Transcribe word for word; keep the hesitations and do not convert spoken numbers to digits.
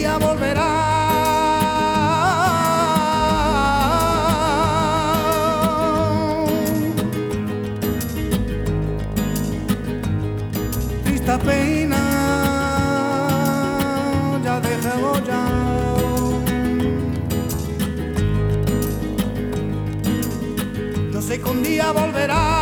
día volverá. Triste pena, ya dejemos ya. Yo sé que un día volverá.